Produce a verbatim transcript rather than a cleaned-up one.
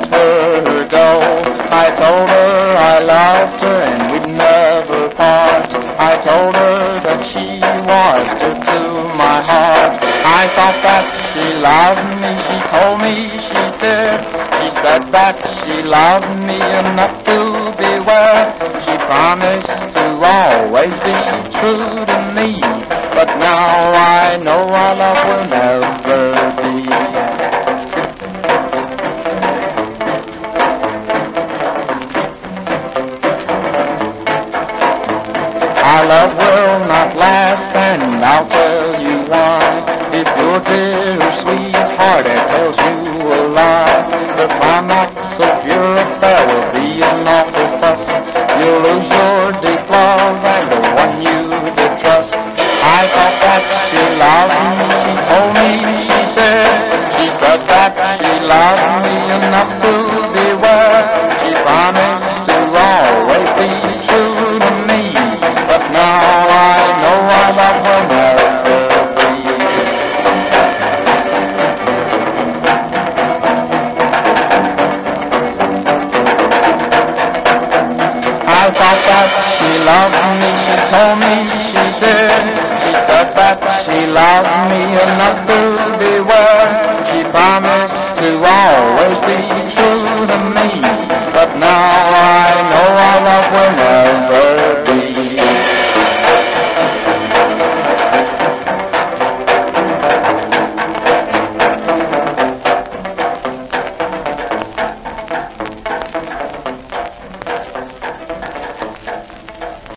let her go. I told her I loved her and we'd never part. I told her that she was true to my heart. I thought that she loved me, she told me she did. She said that she loved me enough to beware. She promised to always be true to me, but now I know our love will never be. Our love will not last, and I'll tell you why. If your dear sweetheart tells you a lie, the climax of your affair will be an awful fuss. You'll lose your deep love and the one you did trust. I thought that she loved me, she told me she did. She said that she loved me enough to beware. She promised to always be true to me, but now I know our love will never be. I thought that she loved me, she told me she did. She said that she loved me enough to beware. She promised to always be